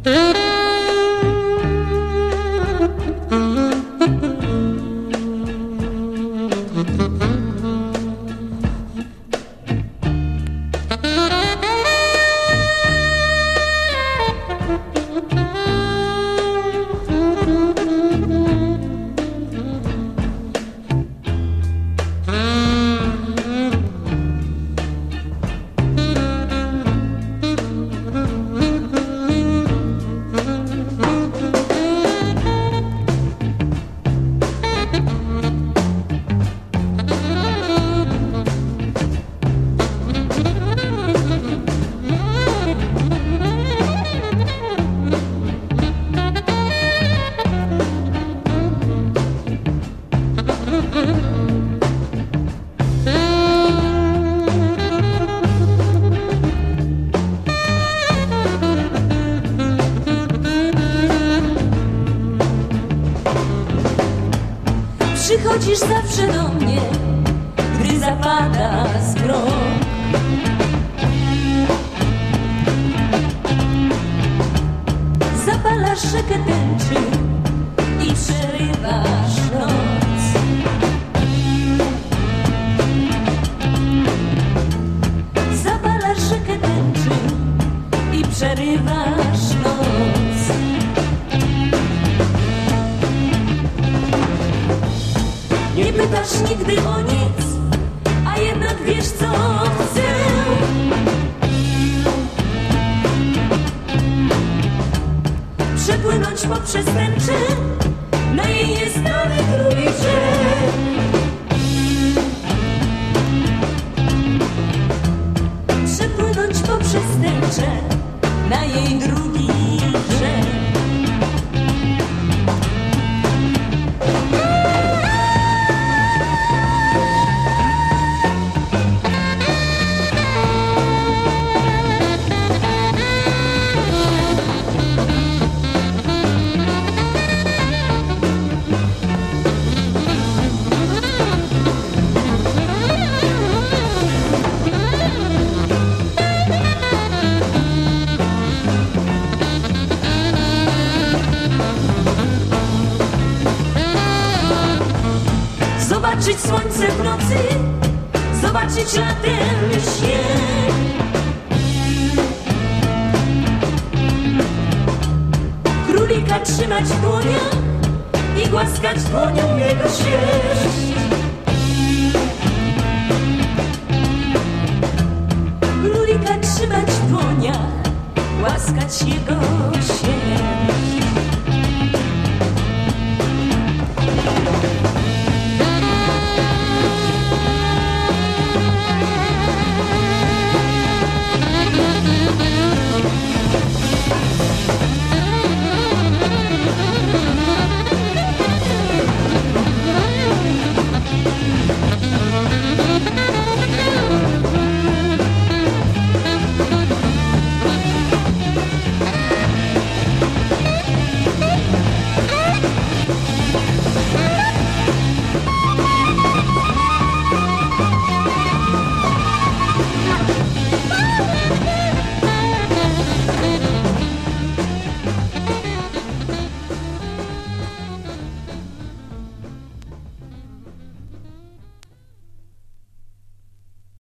Przychodzisz zawsze do mnie, gdy zapada zmrok. Zapalasz rzekę tęczy i przerywasz noc. Zapalasz rzekę tęczy i przerywasz noc. Nie pytasz nigdy o nic, a jednak wiesz, co chcę. Przepłynąć poprzez tęczę na jej nieznany drugi brzeg. Przepłynąć poprzez tęczę na jej drugi brzeg. Zobaczyć słońce w nocy, zobaczyć latem śnieg. Królika trzymać w dłoniach i głaskać dłonią jego sierść. Królika trzymać w dłoniach, głaskać jego sierść.